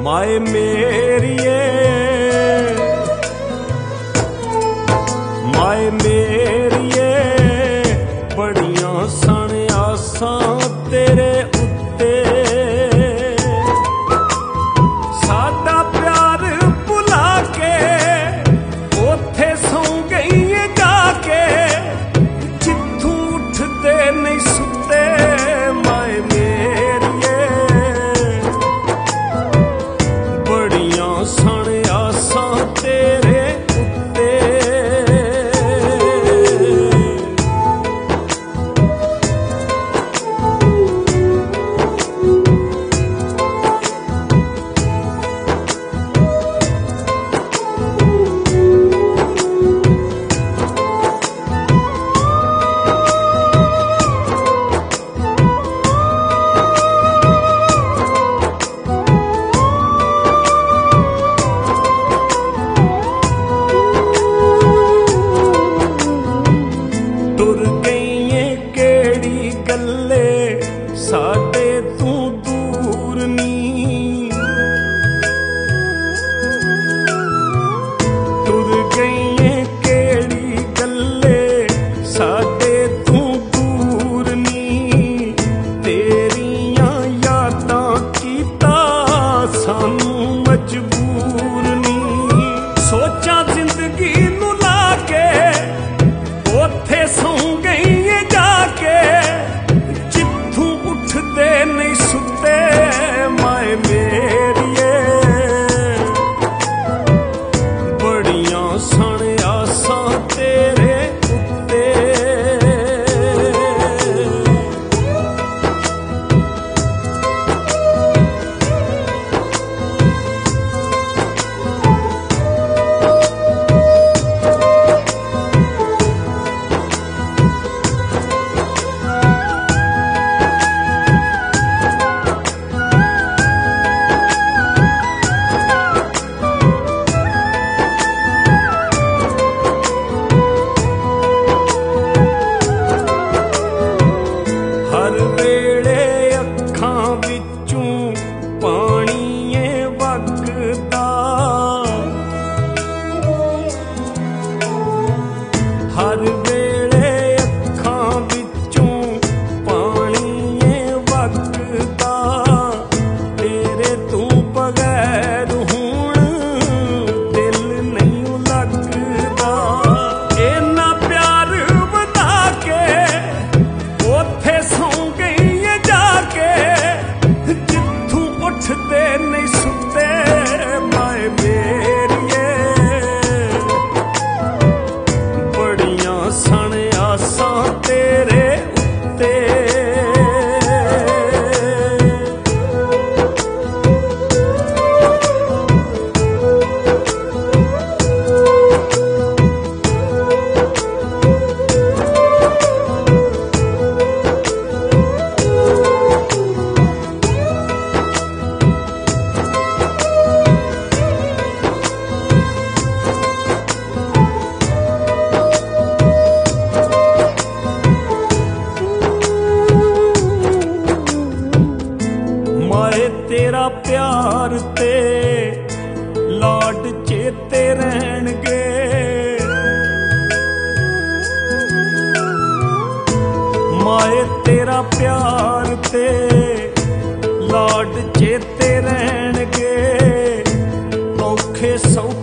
माए मेरिए माए मेरिए बड़ियां सन आसां तेरे उत्ते साडा प्यार भुला के ओथे सौ गई जाके जिथों उठदे नहीं सुते माए मेरिए बड़ियां सन आसां तेरे साडे तू दूर नी तुर गई केड़ी गल्ले साडे तू दूर नी तेरियां यादां कीता सानू मजबूर नी सोचा जिंदगी नू ला के ओथे सौ गई जाके उठदे नहीं सुते माए मेरिए बड़ियां सन आसां तेरे उत्ते हर वेले अखां विचों पानी वगदा हर वेले अखां विचों पानी वगदा तेरे तू बगैर हुण दिल नहीं लगदा इन्ना प्यार बता के ओथे सौ गई जाके जिथों उठदे नहीं सुते माए मेरिए बड़ियां सन आसां तेरे उत्ते तेरा प्यार ते लाड चेते रहणगे माए तेरा प्यार ते लाड चेते रहणगे औखे सौ